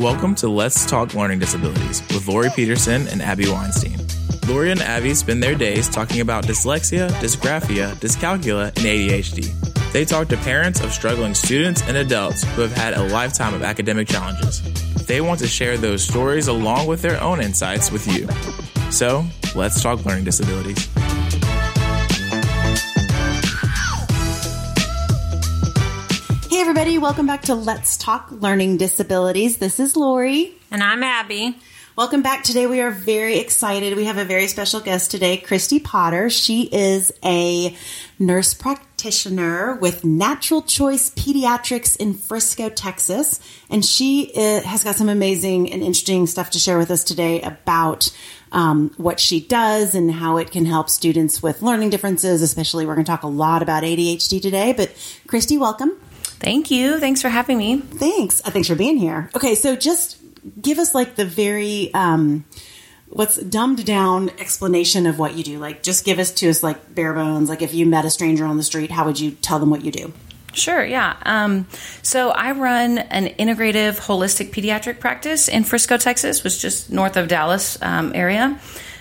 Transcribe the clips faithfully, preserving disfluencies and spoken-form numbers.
Welcome to Let's Talk Learning Disabilities with Lori Peterson and Abby Weinstein. Lori and Abby spend their days talking about dyslexia, dysgraphia, dyscalculia, and A D H D. They talk to parents of struggling students and adults who have had a lifetime of academic challenges. They want to share those stories along with their own insights with you. So, let's talk learning disabilities. Hey everybody, welcome back to Let's Talk Learning Disabilities. This is Lori. And I'm Abby. Welcome back. Today we are very excited. We have a very special guest today, Christy Potter. She is a nurse practitioner with Natural Choice Pediatrics in Frisco, Texas. And she uh, has got some amazing and interesting stuff to share with us today about um, what she does and how it can help students with learning differences. Especially, we're going to talk a lot about A D H D today. But Christy, welcome. Thank you. Thanks for having me. Thanks. Uh, thanks for being here. Okay, so just give us like the very, um, what's dumbed down explanation of what you do. Like, just give us to us like bare bones. Like, if you met a stranger on the street, how would you tell them what you do? Sure, yeah. Um, so I run an integrative holistic pediatric practice in Frisco, Texas, which is just north of Dallas um, area,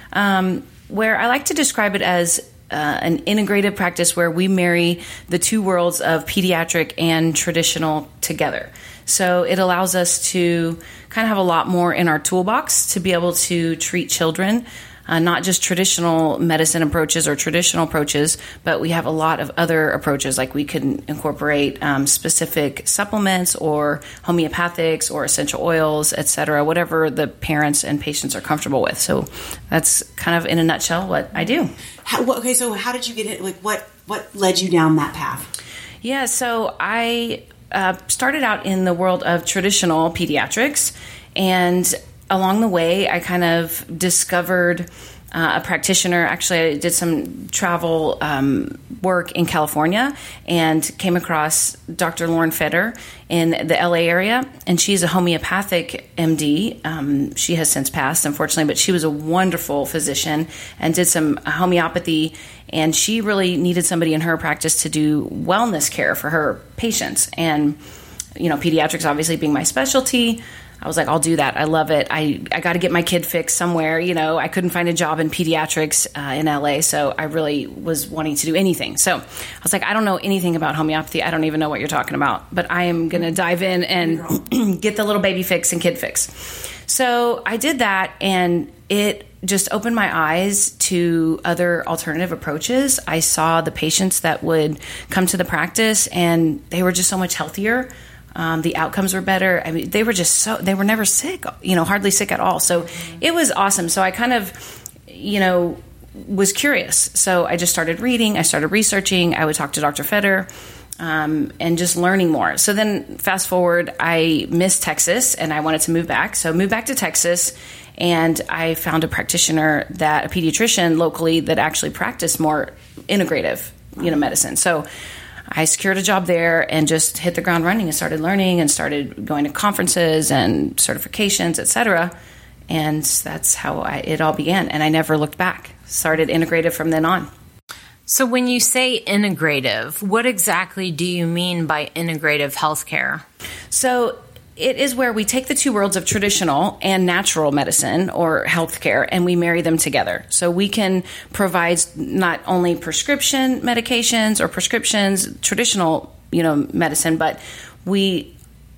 um, where I like to describe it as Uh, an integrated practice where we marry the two worlds of pediatric and traditional together. So it allows us to kind of have a lot more in our toolbox to be able to treat children, uh, not just traditional medicine approaches or traditional approaches, but we have a lot of other approaches. Like we can incorporate um, specific supplements or homeopathics or essential oils, et cetera, whatever the parents and patients are comfortable with. So that's kind of in a nutshell what I do. How, okay, so how did you get it? Like, what what led you down that path? Yeah, so I uh, started out in the world of traditional pediatrics, and along the way, I kind of discovered uh, a practitioner. Actually, I did some travel um, work in California and came across Doctor Lauren Feder in the L A area, and she's a homeopathic M D. Um, she has since passed, unfortunately, but she was a wonderful physician and did some homeopathy, and she really needed somebody in her practice to do wellness care for her patients. And, you know, pediatrics obviously being my specialty, I was like, I'll do that. I love it. I, I got to get my kid fixed somewhere. You know, I couldn't find a job in pediatrics uh, in L A, so I really was wanting to do anything. So I was like, I don't know anything about homeopathy. I don't even know what you're talking about, but I am going to dive in and get the little baby fix and kid fix. So I did that, and it just opened my eyes to other alternative approaches. I saw the patients that would come to the practice, and they were just so much healthier. Um, the outcomes were better. I mean, they were just so, they were never sick, you know, hardly sick at all. So it was awesome. So I kind of, you know, was curious. So I just started reading. I started researching. I would talk to Doctor Feder um, and just learning more. So then fast forward, I missed Texas and I wanted to move back. So I moved back to Texas, and I found a practitioner, that a pediatrician locally that actually practiced more integrative, you know, medicine. So I secured a job there and just hit the ground running and started learning and started going to conferences and certifications, et cetera. And that's how I, it all began. And I never looked back. Started integrative from then on. So when you say integrative, what exactly do you mean by integrative healthcare? So it is where we take the two worlds of traditional and natural medicine or healthcare, and we marry them together. So we can provide not only prescription medications or prescriptions, traditional, you know, medicine, but we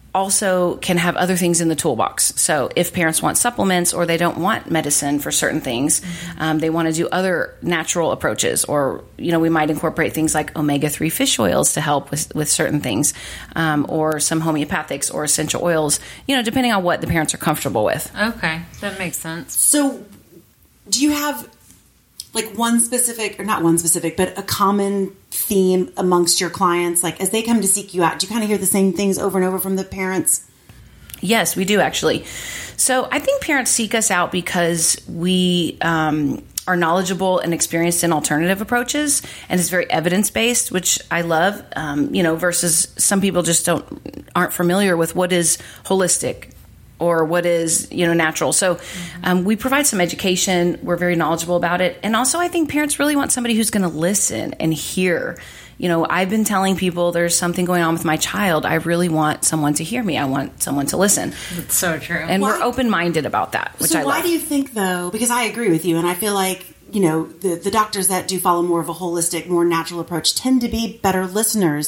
also can have other things in the toolbox. So if parents want supplements or they don't want medicine for certain things, mm-hmm. um, they want to do other natural approaches, or, you know, we might incorporate things like omega three fish oils to help with, with certain things, um, or some homeopathics or essential oils, you know, depending on what the parents are comfortable with. Okay, that makes sense. So do you have like one specific, or not one specific, but a common theme amongst your clients? Like as they come to seek you out, do you kind of hear the same things over and over from the parents? Yes, we do actually. So I think parents seek us out because we um, are knowledgeable and experienced in alternative approaches, and it's very evidence-based, which I love, um, you know, versus some people just don't aren't familiar with what is holistic or what is, you know, natural. So um, we provide some education. We're very knowledgeable about it. And also I think parents really want somebody who's going to listen and hear, you know, I've been telling people there's something going on with my child. I really want someone to hear me. I want someone to listen. That's so true. And why, we're open-minded about that, which so I why love. do you think, though, because I agree with you, and I feel like, you know, the, the doctors that do follow more of a holistic, more natural approach tend to be better listeners.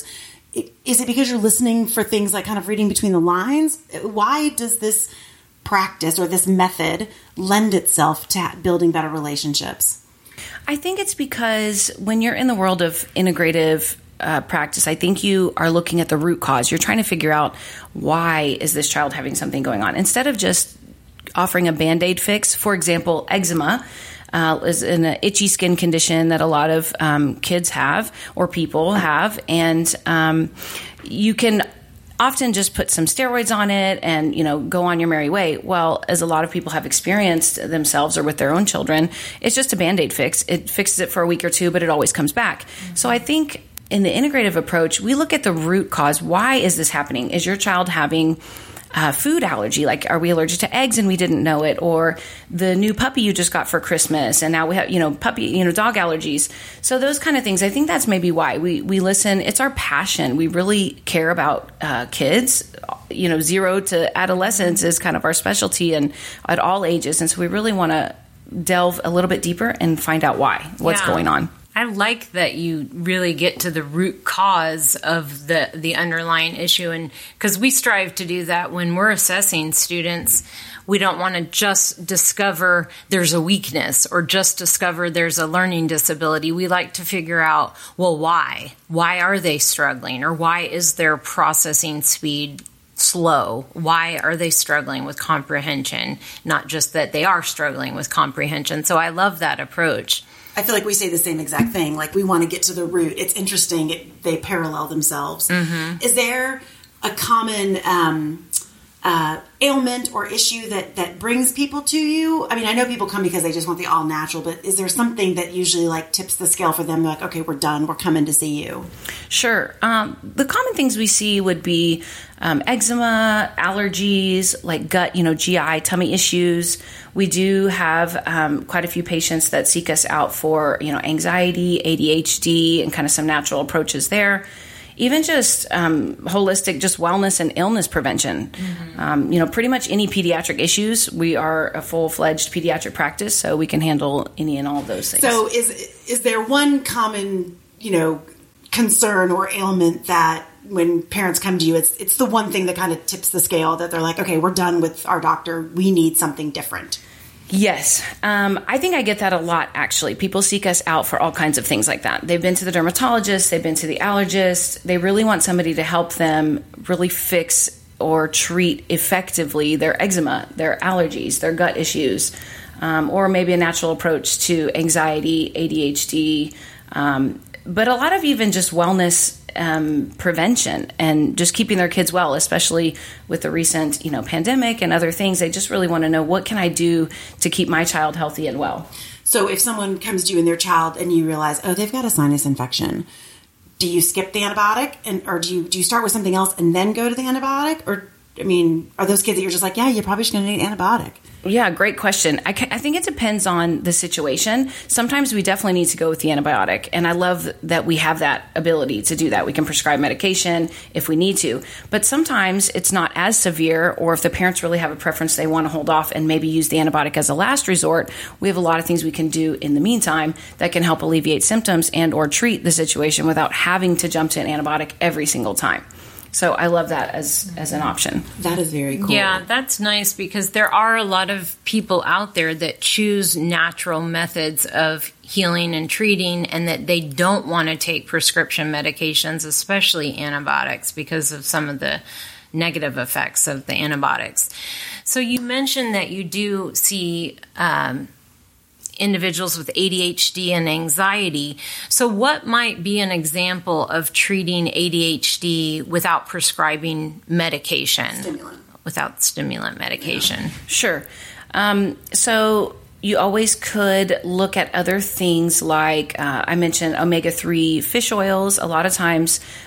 Is it because you're listening for things like kind of reading between the lines? Why does this practice or this method lend itself to building better relationships? I think it's because when you're in the world of integrative uh, practice, I think you are looking at the root cause. You're trying to figure out, why is this child having something going on? Instead of just offering a Band-Aid fix. For example, eczema uh, is an itchy skin condition that a lot of um, kids have or people have. And um, you can often just put some steroids on it and, you know, go on your merry way. Well, as a lot of people have experienced themselves or with their own children, it's just a Band-Aid fix. It fixes it for a week or two, but it always comes back. Mm-hmm. So I think in the integrative approach, we look at the root cause. Why is this happening? Is your child having Uh, food allergy? Like, are we allergic to eggs and we didn't know it? Or the new puppy you just got for Christmas and now we have, you know, puppy, you know, dog allergies. So those kind of things, I think that's maybe why we, we listen. It's our passion. We really care about uh, kids, you know, zero to adolescence is kind of our specialty and at all ages. And so we really want to delve a little bit deeper and find out why, what's yeah. going on. I like that you really get to the root cause of the, the underlying issue. And because we strive to do that when we're assessing students, we don't want to just discover there's a weakness or just discover there's a learning disability. We like to figure out, well, why? Why are they struggling? Or why is their processing speed slow? Why are they struggling with comprehension? Not just that they are struggling with comprehension. So I love that approach. I feel like we say the same exact thing. Like, we want to get to the root. It's interesting. It, they parallel themselves. Mm-hmm. Is there a common um, uh, ailment or issue that, that brings people to you? I mean, I know people come because they just want the all natural, but is there something that usually like tips the scale for them? Like, okay, we're done. We're coming to see you. Sure. Um, the common things we see would be um, eczema, allergies, like gut, you know, G I, tummy issues. We do have um, quite a few patients that seek us out for, you know, anxiety, A D H D, and kind of some natural approaches there. Even just um, holistic, just wellness and illness prevention. Mm-hmm. Um, you know, pretty much any pediatric issues. We are a full-fledged pediatric practice, so we can handle any and all of those things. So is is there one common, you know, concern or ailment that when parents come to you, it's it's the one thing that kind of tips the scale that they're like, okay, we're done with our doctor. We need something different. Yes. Um, I think I get that a lot, actually. People seek us out for all kinds of things like that. They've been to the dermatologist, they've been to the allergist. They really want somebody to help them really fix or treat effectively their eczema, their allergies, their gut issues, um, or maybe a natural approach to anxiety, A D H D, um, but a lot of even just wellness um, prevention and just keeping their kids well, especially with the recent, you know, pandemic and other things. They just really want to know, what can I do to keep my child healthy and well? So if someone comes to you and their child and you realize, oh, they've got a sinus infection, do you skip the antibiotic and or do you do you start with something else and then go to the antibiotic? Or, I mean, are those kids that you're just like, yeah, you're probably just going to need an antibiotic? Yeah, great question. I, I think it depends on the situation. Sometimes we definitely need to go with the antibiotic, and I love that we have that ability to do that. We can prescribe medication if we need to, but sometimes it's not as severe, or if the parents really have a preference, they want to hold off and maybe use the antibiotic as a last resort. We have a lot of things we can do in the meantime that can help alleviate symptoms and or treat the situation without having to jump to an antibiotic every single time. So I love that as, as an option. That is very cool. Yeah, that's nice because there are a lot of people out there that choose natural methods of healing and treating, and that they don't want to take prescription medications, especially antibiotics, because of some of the negative effects of the antibiotics. So you mentioned that you do see um, individuals with A D H D and anxiety. So what might be an example of treating A D H D without prescribing medication? Stimulant. Without stimulant medication. Yeah. Sure. Um, so you always could look at other things like, uh, I mentioned omega three fish oils. A lot of times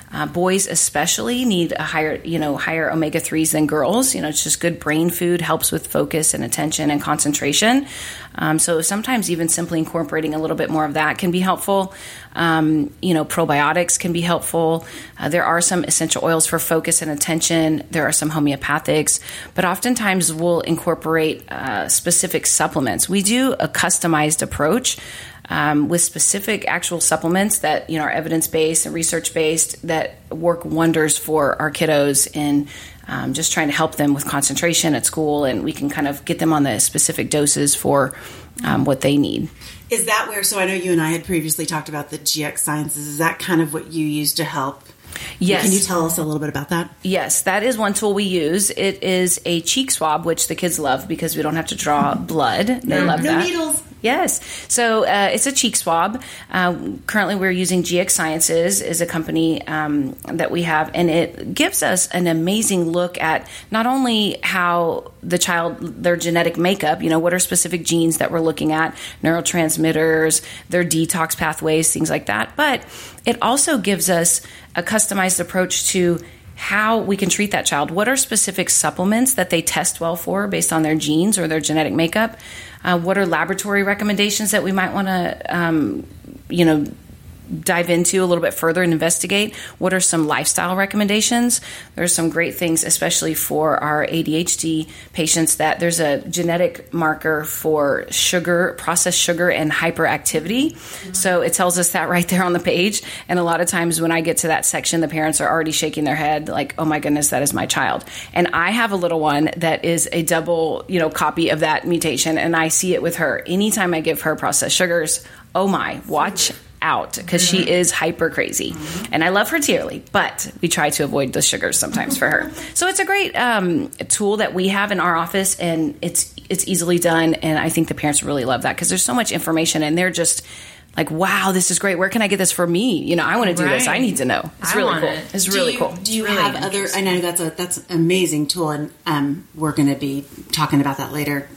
Uh, boys especially need a higher, you know, higher omega threes than girls. You know, it's just good brain food, helps with focus and attention and concentration. Um, so sometimes even simply incorporating a little bit more of that can be helpful. Um, you know, probiotics can be helpful. Uh, there are some essential oils for focus and attention. There are some homeopathics, but oftentimes we'll incorporate uh, specific supplements. We do a customized approach um, with specific actual supplements that, you know, are evidence-based and research-based that work wonders for our kiddos in um, just trying to help them with concentration at school, and we can kind of get them on the specific doses for um, what they need. Is that where, so I know you and I had previously talked about the G X Sciences. Is that kind of what you use to help? Yes. Can you tell us a little bit about that? Yes, that is one tool we use. It is a cheek swab, which the kids love because we don't have to draw blood. They mm-hmm. love no that. Needles. Yes. So uh, it's a cheek swab. Uh, currently, we're using G X Sciences is a company um, that we have, and it gives us an amazing look at not only how the child, their genetic makeup, you know, what are specific genes that we're looking at, neurotransmitters, their detox pathways, things like that, but it also gives us a customized approach to how we can treat that child. What are specific supplements that they test well for based on their genes or their genetic makeup? Uh, what are laboratory recommendations that we might want to, um, you know, dive into a little bit further and investigate? What are some lifestyle recommendations? There's some great things, especially for our A D H D patients, that there's a genetic marker for sugar, processed sugar, and hyperactivity. Mm-hmm. So it tells us that right there on the page. And a lot of times when I get to that section, the parents are already shaking their head like, oh my goodness, that is my child. And I have a little one that is a double, you know, copy of that mutation. And I see it with her. Anytime I give her processed sugars, oh my, watch out, because mm-hmm. she is hyper crazy. Mm-hmm. And I love her dearly, but we try to avoid the sugars sometimes for her. So it's a great um, tool that we have in our office, and it's it's easily done. And I think the parents really love that because there's so much information, and they're just like, wow, this is great. Where can I get this for me? You know, I want to do right. this. I need to know. It's I really cool. It. It's do really you, cool. Do you really have other, I know that's a that's an amazing tool, and um, we're going to be talking about that later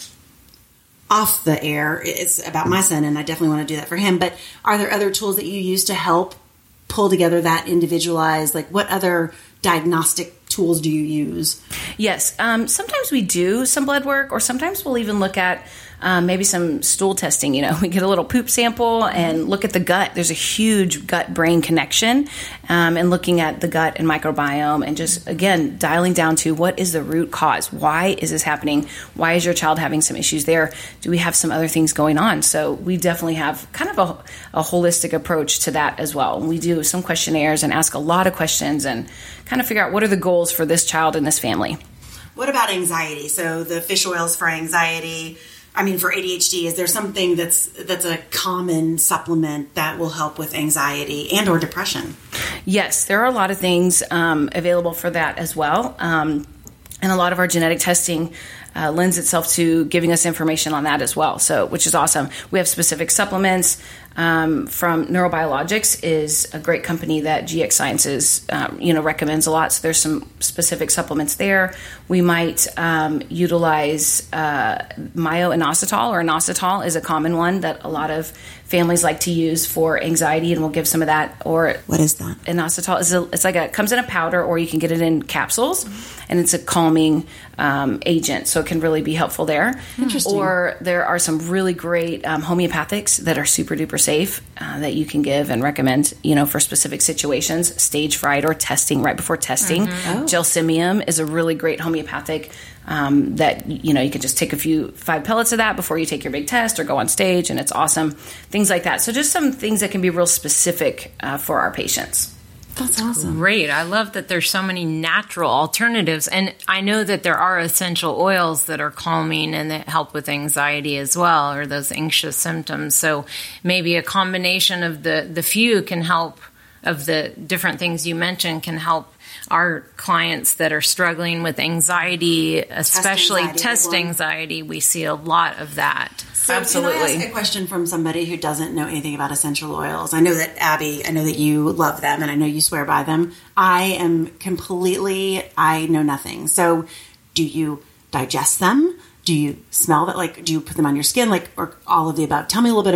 off the air. It's about my son, and I definitely want to do that for him. But are there other tools that you use to help pull together that individualized, like what other diagnostic tools do you use? Yes. Um, sometimes we do some blood work, or sometimes we'll even look at um, maybe some stool testing. You know, we get a little poop sample and look at the gut. There's a huge gut-brain connection, um, and looking at the gut and microbiome, and just, again, dialing down to what is the root cause? Why is this happening? Why is your child having some issues there? Do we have some other things going on? So we definitely have kind of a, a holistic approach to that as well. We do some questionnaires and ask a lot of questions and kind of figure out what are the goals for this child and this family. What about anxiety? So the fish oils for anxiety, I mean, for A D H D, is there something that's that's a common supplement that will help with anxiety and or depression? Yes, there are a lot of things um, available for that as well. Um, and a lot of our genetic testing uh, lends itself to giving us information on that as well, so which is awesome. We have specific supplements. Um, from Neurobiologics is a great company that G X Sciences, um, you know, recommends a lot. So there's some specific supplements there. We might um, utilize uh, myo-inositol, or inositol is a common one that a lot of families like to use for anxiety, and we'll give some of that. Or what is that? Inositol is a, it's like a comes in a powder, or you can get it in capsules, and it's a calming um, agent, so it can really be helpful there. Interesting. Or there are some really great um, homeopathics that are super duper safe uh, that you can give and recommend, you know, for specific situations, stage fright or testing right before testing. Mm-hmm. Oh. Gelsemium is a really great homeopathic um, that, you know, you can just take a few five pellets of that before you take your big test or go on stage, and it's awesome. Things like that. So just some things that can be real specific uh, for our patients. That's awesome. Great. I love that there's so many natural alternatives. And I know that there are essential oils that are calming and that help with anxiety as well, or those anxious symptoms. So maybe a combination of the, the few can help, of the different things you mentioned, can help our clients that are struggling with anxiety, especially test anxiety. Test anxiety. We see a lot of that. So Absolutely. Can I ask a question from somebody who doesn't know anything about essential oils? I know that, Abby, I know that you love them, and I know you swear by them. I am completely, I know nothing. So do you digest them? Do you smell that? Like, do you put them on your skin? Like, or all of the above? Tell me a little bit about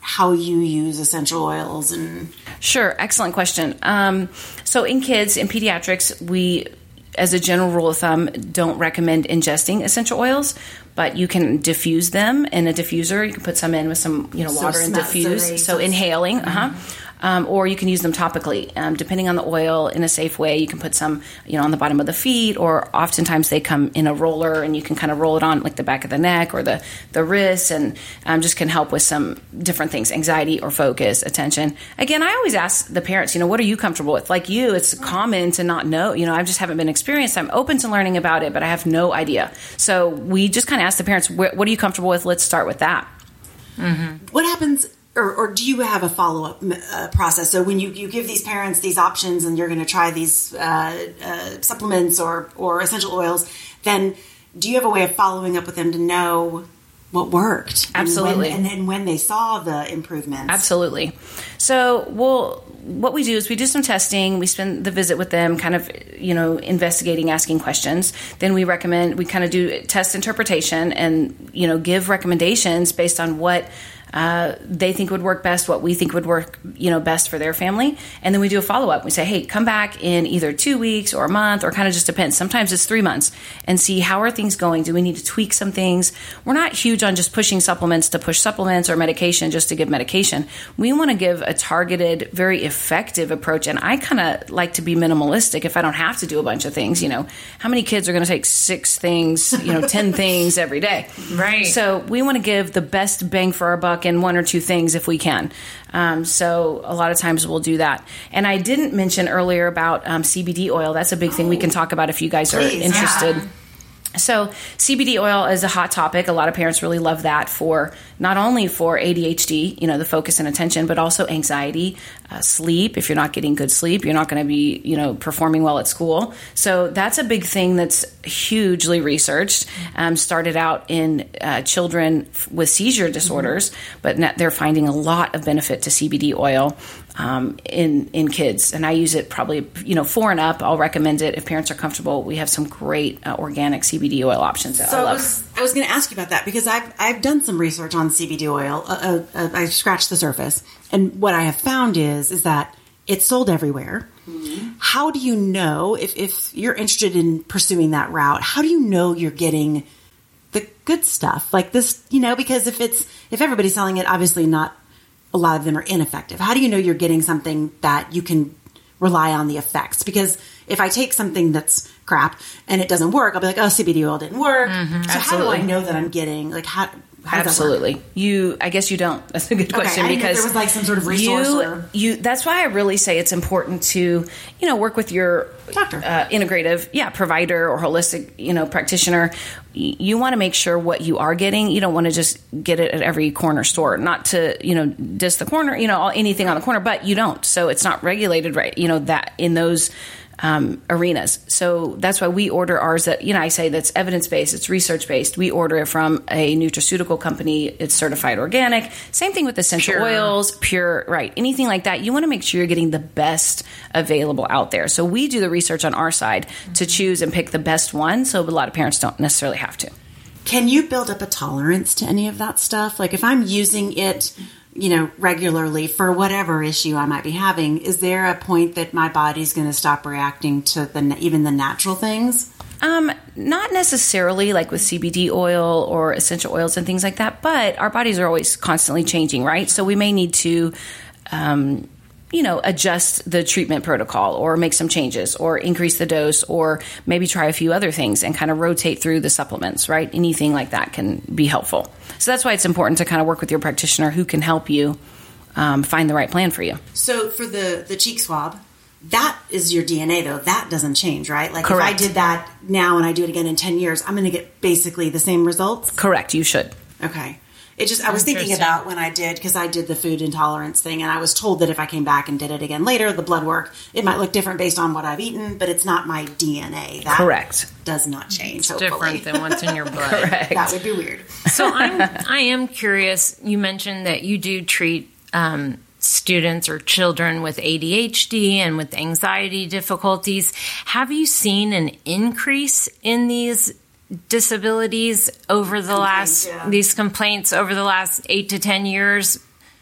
how you use essential oils and... Sure. Excellent question. Um, so in kids, in pediatrics, we, as a general rule of thumb, don't recommend ingesting essential oils, but you can diffuse them in a diffuser. You can put some in with some, you know, So water and smell- diffuse. so So, they- inhaling, Mhm. uh-huh. Um, or you can use them topically. Um, depending on the oil, in a safe way, you can put some, you know, on the bottom of the feet, or oftentimes they come in a roller, and you can kind of roll it on like the back of the neck or the, the wrists, and um, just can help with some different things, anxiety or focus, attention. Again, I always ask the parents, you know, what are you comfortable with? Like you, it's common to not know. You know, I just haven't been experienced. I'm open to learning about it, but I have no idea. So we just kind of ask the parents, what, what are you comfortable with? Let's start with that. Mm-hmm. What happens... Or, or do you have a follow-up uh, process? So when you, you give these parents these options and you're going to try these uh, uh, supplements or, or essential oils, then do you have a way of following up with them to know what worked? Absolutely. And when, and, and when they saw the improvements? Absolutely. So we'll, what we do is we do some testing. We spend the visit with them kind of, you know, investigating, asking questions. Then we recommend, we kind of do test interpretation and, you know, give recommendations based on what Uh, they think would work best, what we think would work, you know, best for their family. And then we do a follow-up. We say, hey, come back in either two weeks or a month, or kind of just depends. Sometimes it's three months and see how are things going. Do we need to tweak some things? We're not huge on just pushing supplements to push supplements or medication just to give medication. We want to give a targeted, very effective approach. And I kind of like to be minimalistic if I don't have to do a bunch of things. You know, how many kids are going to take six things, you know, ten things every day? Right. So we want to give the best bang for our buck in one or two things if we can. Um, so a lot of times we'll do that. And I didn't mention earlier about um, C B D oil. That's a big thing we can talk about if you guys are Please, interested. yeah. So C B D oil is a hot topic. A lot of parents really love that for not only for A D H D, you know, the focus and attention, but also anxiety, uh, sleep. If you're not getting good sleep, you're not going to be, you know, performing well at school. So that's a big thing that's hugely researched. Um, started out in uh, children with seizure disorders, mm-hmm. but now they're finding a lot of benefit to C B D oil. Um, in in kids, and I use it probably, you know, four and up. I'll recommend it if parents are comfortable. We have some great uh, organic C B D oil options that so I love. I was, I was going to ask you about that because I've I've done some research on C B D oil. Uh, uh, uh, I scratched the surface, and what I have found is is that it's sold everywhere. Mm-hmm. How do you know if if you're interested in pursuing that route? How do you know you're getting the good stuff like this? You know, because if it's if everybody's selling it, obviously not. A lot of them are ineffective. How do you know you're getting something that you can rely on the effects? Because if I take something that's crap and it doesn't work, I'll be like, oh, C B D oil didn't work. Mm-hmm. So Absolutely. how do I know that I'm getting, like, how, how does Absolutely. that work? You, I guess you don't. That's a good question okay, I because there was like some sort of resource you, or... you, that's why I really say it's important to, you know, work with your doctor, uh, integrative, yeah, provider or holistic, you know, practitioner. You, you want to make sure what you are getting. You don't want to just get it at every corner store, not to, you know, just the corner, you know, all, anything on the corner, but you don't. So it's not regulated, right? You know, that in those Um, arenas. So that's why we order ours that, you know, I say that's evidence-based, it's research-based. We order it from a nutraceutical company. It's certified organic. Same thing with essential Pure. oils, pure, right. Anything like that. You want to make sure you're getting the best available out there. So we do the research on our side mm-hmm. to choose and pick the best one. So a lot of parents don't necessarily have to. Can you build up a tolerance to any of that stuff? Like if I'm using it, you know, regularly for whatever issue I might be having, is there a point that my body's going to stop reacting to the even the natural things? Um, not necessarily like with C B D oil or essential oils and things like that, but our bodies are always constantly changing, right? So we may need to, um, you know, adjust the treatment protocol or make some changes or increase the dose or maybe try a few other things and kind of rotate through the supplements, right? Anything like that can be helpful. So that's why it's important to kind of work with your practitioner who can help you um, find the right plan for you. So for the, the cheek swab, that is your D N A though. That doesn't change, right? Like Correct. if I did that now and I do it again in ten years, I'm going to get basically the same results? Correct. You should. Okay. It just, I was thinking about when I did, because I did the food intolerance thing, and I was told that if I came back and did it again later, the blood work, it might look different based on what I've eaten, but it's not my D N A. That Correct. does not change. It's hopefully. different than what's in your blood. Correct. That would be weird. So I'm, I am curious. You mentioned that you do treat um, students or children with A D H D and with anxiety difficulties. Have you seen an increase in these disabilities over the Complaints, last yeah. these complaints over the last eight to ten years?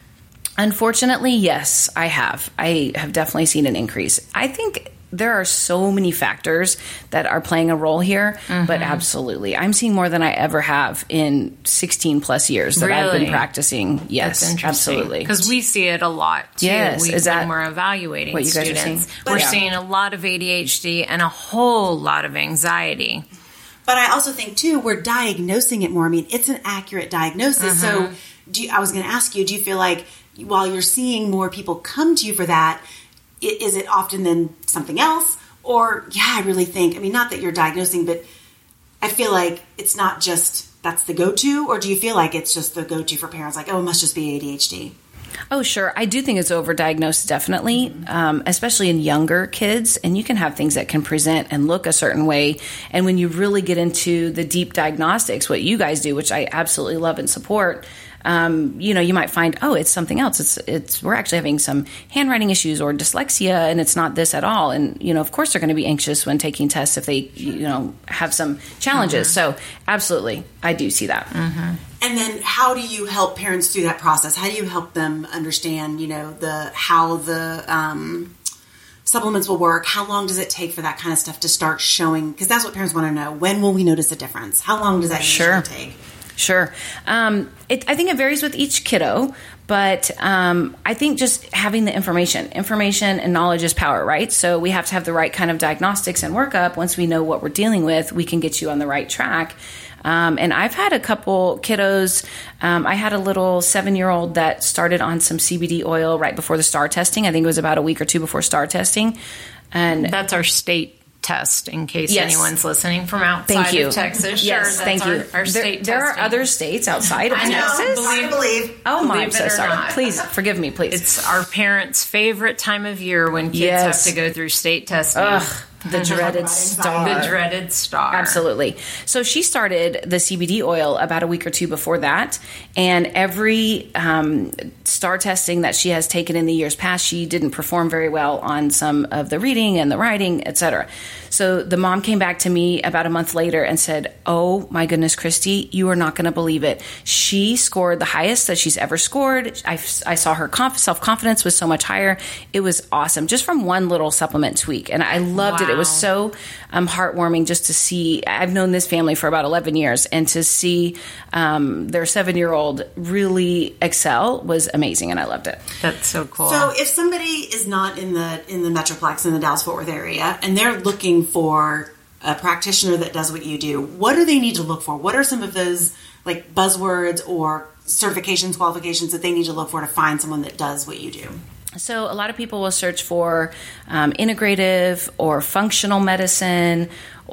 Unfortunately, yes, I have. I have definitely seen an increase. I think there are so many factors that are playing a role here, mm-hmm. but absolutely. I'm seeing more than I ever have in sixteen plus years that really? I've been practicing. Yes, absolutely. Because we see it a lot, too. Yes. We, Is that when we're evaluating what you guys students. Are seeing? We're yeah. seeing a lot of A D H D and a whole lot of anxiety. But I also think, too, we're diagnosing it more. I mean, it's an accurate diagnosis. Mm-hmm. So do you, I was going to ask you, do you feel like while you're seeing more people come to you for that, is it often then something else? Or, yeah, I really think, I mean, not that you're diagnosing, but I feel like it's not just that's the go-to, or do you feel like it's just the go-to for parents, like, oh, it must just be A D H D? Oh, sure. I do think it's overdiagnosed, definitely, mm-hmm. um, especially in younger kids. And you can have things that can present and look a certain way. And when you really get into the deep diagnostics, what you guys do, which I absolutely love and support, Um, you know, you might find, oh, it's something else. It's, it's, we're actually having some handwriting issues or dyslexia, and it's not this at all. And, you know, of course they're going to be anxious when taking tests if they, you know, have some challenges. Mm-hmm. So absolutely, I do see that. Mm-hmm. And then how do you help parents through that process? How do you help them understand, you know, the, how the, um, supplements will work? How long does it take for that kind of stuff to start showing? Because that's what parents want to know. When will we notice a difference? How long does that sure. usually take? Sure. Um, it, I think it varies with each kiddo, but um, I think just having the information, information and knowledge is power, right? So we have to have the right kind of diagnostics and workup. Once we know what we're dealing with, we can get you on the right track. Um, and I've had a couple kiddos. Um, I had a little seven-year-old that started on some C B D oil right before the STAR testing. I think it was about a week or two before STAR testing. And that's our state test, in case yes. anyone's listening from outside thank you. of Texas. Yes, sure, thank our, you. Our state there, there testing. are other states outside of I know, Texas. Believe, believe. Oh my, believe I'm so sorry. Not. Please forgive me, please. It's our parents' favorite time of year when kids yes. have to go through state testing. Ugh. The dreaded STAR. The dreaded STAR. Absolutely. So she started the C B D oil about a week or two before that. And every um, STAR testing that she has taken in the years past, she didn't perform very well on some of the reading and the writing, et cetera. So the mom came back to me about a month later and said, oh my goodness, Christy, you are not going to believe it. She scored the highest that she's ever scored. I, I saw her conf- self-confidence was so much higher. It was awesome just from one little supplement tweak. And I loved wow. it. It was so um, heartwarming just to see. I've known this family for about eleven years, and to see um, their seven-year-old really excel was amazing, and I loved it. That's so cool. So if somebody is not in the in the Metroplex in the Dallas-Fort Worth area, and they're looking for a practitioner that does what you do, what do they need to look for? What are some of those like buzzwords or certifications, qualifications that they need to look for to find someone that does what you do? So a lot of people will search for um, integrative or functional medicine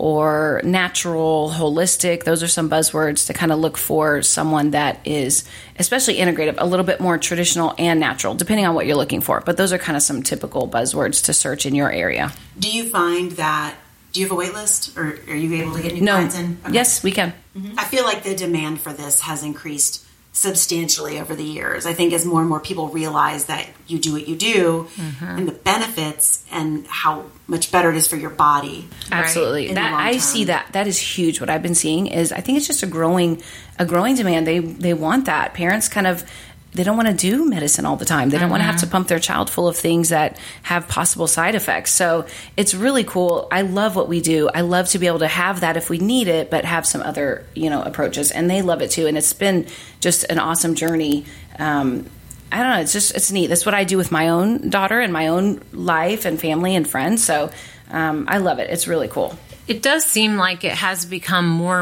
or natural, holistic. Those are some buzzwords to kind of look for someone that is, especially integrative, a little bit more traditional and natural, depending on what you're looking for. But those are kind of some typical buzzwords to search in your area. Do you find that, do you have a wait list, or are you able to get new no. clients in? Okay. Yes, we can. Mm-hmm. I feel like the demand for this has increased substantially over the years. I think as more and more people realize that you do what you do mm-hmm. and the benefits and how much better it is for your body. Absolutely. Right? That I see that. That is huge. What I've been seeing is I think it's just a growing a growing demand. They they want that. Parents kind of they don't want to do medicine all the time. They don't mm-hmm. want to have to pump their child full of things that have possible side effects. So it's really cool. I love what we do. I love to be able to have that if we need it, but have some other, you know, approaches. And they love it too. And it's been just an awesome journey. Um, I don't know. It's just, it's neat. That's what I do with my own daughter and my own life and family and friends. So um, I love it. It's really cool. It does seem like it has become more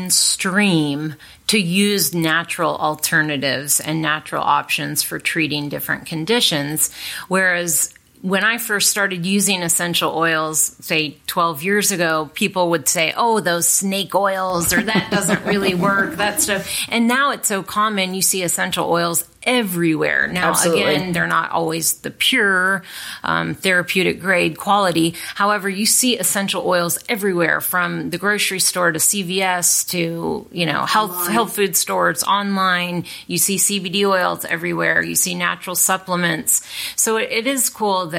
mainstream to use natural alternatives and natural options for treating different conditions. Whereas when I first started using essential oils, say twelve years ago, people would say, oh, those snake oils, or that doesn't really work, that stuff. And now it's so common. You see essential oils everywhere. Now, Absolutely. Again, they're not always the pure um, therapeutic grade quality. However, you see essential oils everywhere, from the grocery store to C V S to, you know, health online. health food stores, online. You see C B D oils everywhere. You see natural supplements. So it, it is cool that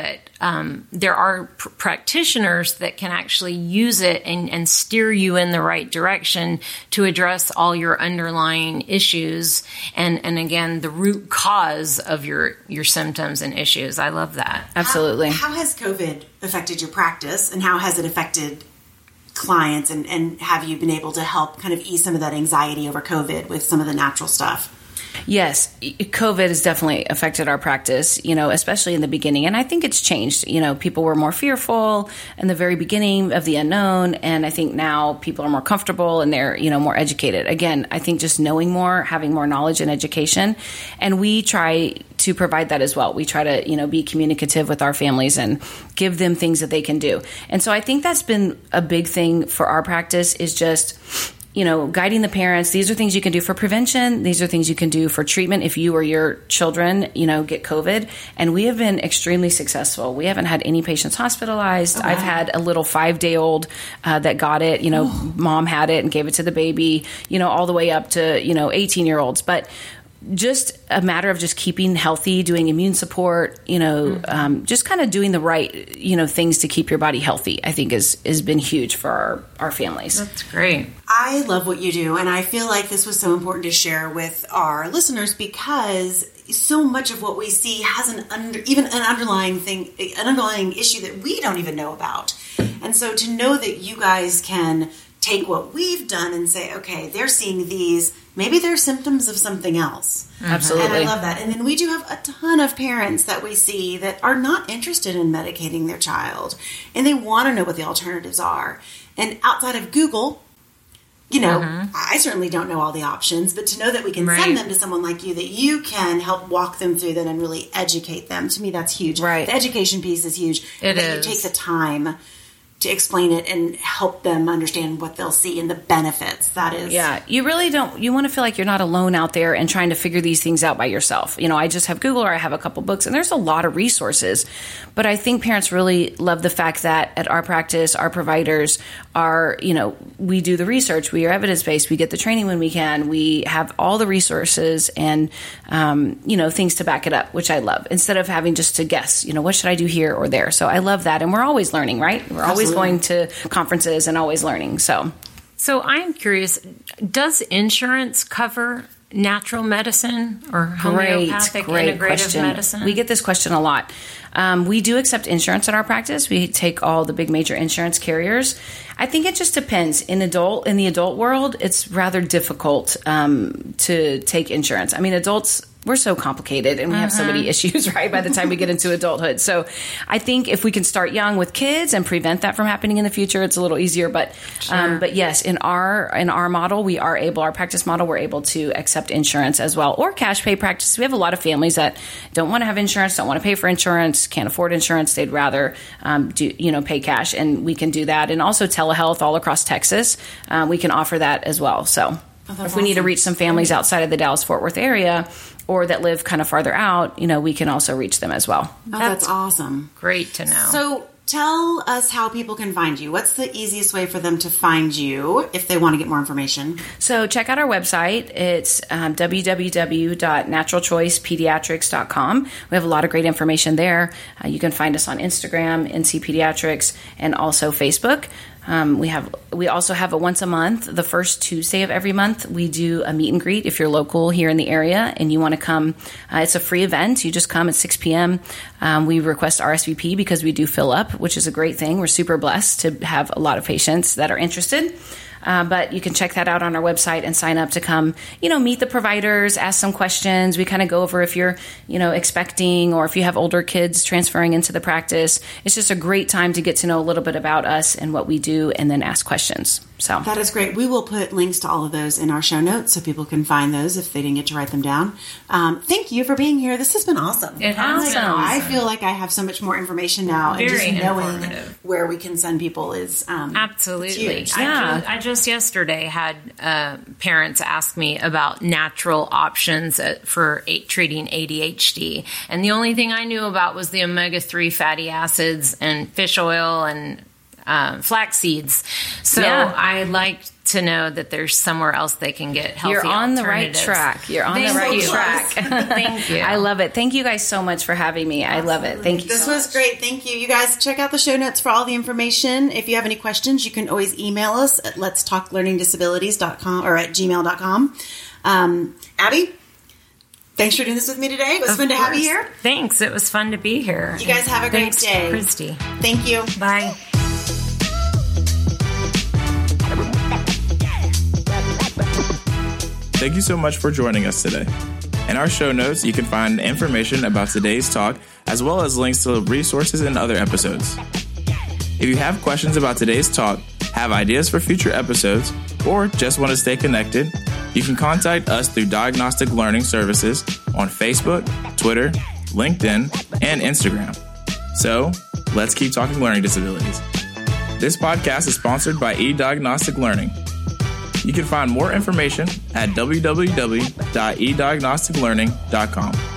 um, there are pr- practitioners that can actually use it and, and steer you in the right direction to address all your underlying issues and, and again, the root cause of your, your symptoms and issues. I love that. Absolutely. How, how has COVID affected your practice, and how has it affected clients, and, and have you been able to help kind of ease some of that anxiety over COVID with some of the natural stuff? Yes, COVID has definitely affected our practice, you know, especially in the beginning. And I think it's changed. You know, people were more fearful in the very beginning of the unknown. And I think now people are more comfortable and they're, you know, more educated. Again, I think just knowing more, having more knowledge and education. And we try to provide that as well. We try to, you know, be communicative with our families and give them things that they can do. And so I think that's been a big thing for our practice, is just, you know, guiding the parents. These are things you can do for prevention. These are things you can do for treatment if you or your children, you know, get COVID. And we have been extremely successful. We haven't had any patients hospitalized. Oh, wow. I've had a little five-day-old uh, that got it. You know, oh. Mom had it and gave it to the baby, you know, all the way up to, you know, eighteen-year-olds. But just a matter of just keeping healthy, doing immune support, you know, mm-hmm. um, just kind of doing the right, you know, things to keep your body healthy, I think is has been huge for our, our families. That's great. I love what you do, and I feel like this was so important to share with our listeners, because so much of what we see has an under, even an underlying thing, an underlying issue that we don't even know about. And so to know that you guys can take what we've done and say, okay, they're seeing these, maybe they're symptoms of something else. Absolutely. And I love that. And then we do have a ton of parents that we see that are not interested in medicating their child, and they want to know what the alternatives are. And outside of Google, you know, mm-hmm. I certainly don't know all the options, but to know that we can right. send them to someone like you, that you can help walk them through that and really educate them, to me, that's huge. Right. The education piece is huge. It that is. You take the time to explain it and help them understand what they'll see and the benefits. That is. Yeah. You really don't, you want to feel like you're not alone out there and trying to figure these things out by yourself. You know, I just have Google, or I have a couple books, and there's a lot of resources. But I think parents really love the fact that at our practice, our providers are, you know, we do the research, we are evidence-based, we get the training when we can, we have all the resources and, um, you know, things to back it up, which I love, instead of having just to guess, you know, what should I do here or there? So I love that. And we're always learning, right? We're always Absolutely. going to conferences and always learning. So, so I'm curious, does insurance cover natural medicine or homeopathic great, great integrative question. medicine? We get this question a lot. Um, we do accept insurance at our practice. We take all the big major insurance carriers. I think it just depends. In adult, in the adult world, it's rather difficult um, to take insurance. I mean, adults, we're so complicated and we have so many issues, right, by the time we get into adulthood. So I think if we can start young with kids and prevent that from happening in the future, it's a little easier. But sure. um, but yes, in our in our model, we are able, our practice model, we're able to accept insurance as well, or cash pay practice. We have a lot of families that don't want to have insurance, don't want to pay for insurance, can't afford insurance. They'd rather um, do, you know, pay cash, and we can do that. And also telehealth all across Texas. Um, we can offer that as well. So Oh, if we awesome. need to reach some families outside of the Dallas-Fort Worth area, or that live kind of farther out, you know, we can also reach them as well. Oh, that's awesome. Great to know. So tell us how people can find you. What's the easiest way for them to find you if they want to get more information? So check out our website. It's um, w w w dot natural choice pediatrics dot com. We have a lot of great information there. Uh, you can find us on Instagram, N C Pediatrics, and also Facebook. Um, we have we also have a once a month, the first Tuesday of every month, we do a meet and greet if you're local here in the area and you want to come. Uh, it's a free event. You just come at six p.m. Um, we request R S V P because we do fill up, which is a great thing. We're super blessed to have a lot of patients that are interested. Uh, but you can check that out on our website and sign up to come, you know, meet the providers, ask some questions. We kind of go over if you're, you know, expecting or if you have older kids transferring into the practice. It's just a great time to get to know a little bit about us and what we do and then ask questions. So that is great. We will put links to all of those in our show notes so people can find those if they didn't get to write them down. Um, thank you for being here. This has been awesome. It has been awesome. I feel like I have so much more information now. Very and just knowing informative. Where we can send people is um, Absolutely. huge. I, Yeah. just, I just yesterday had uh, parents ask me about natural options uh, for a- treating A D H D. And the only thing I knew about was the omega three fatty acids and fish oil and um, flax seeds. So Yeah. I'd like to know that there's somewhere else they can get healthy You're on the right alternatives. track. You're on Thank the right you. track. Thank you. I love it. Thank you guys so much for having me. I love it. Thank you This so was much. great. Thank you. You guys check out the show notes for all the information. If you have any questions, you can always email us at lets talk learning disabilities dot com or at gmail dot com. Um, Abby, thanks for doing this with me today. It was Of fun to have you course. here. Thanks. It was fun to be here. You guys have a great Thanks, day. Christy. Thank you. Bye. Thank you so much for joining us today. In our show notes, you can find information about today's talk, as well as links to resources and other episodes. If you have questions about today's talk, have ideas for future episodes, or just want to stay connected, you can contact us through Diagnostic Learning Services on Facebook, Twitter, LinkedIn, and Instagram. So, let's keep talking learning disabilities. This podcast is sponsored by eDiagnostic Learning. You can find more information at w w w dot e diagnostic learning dot com.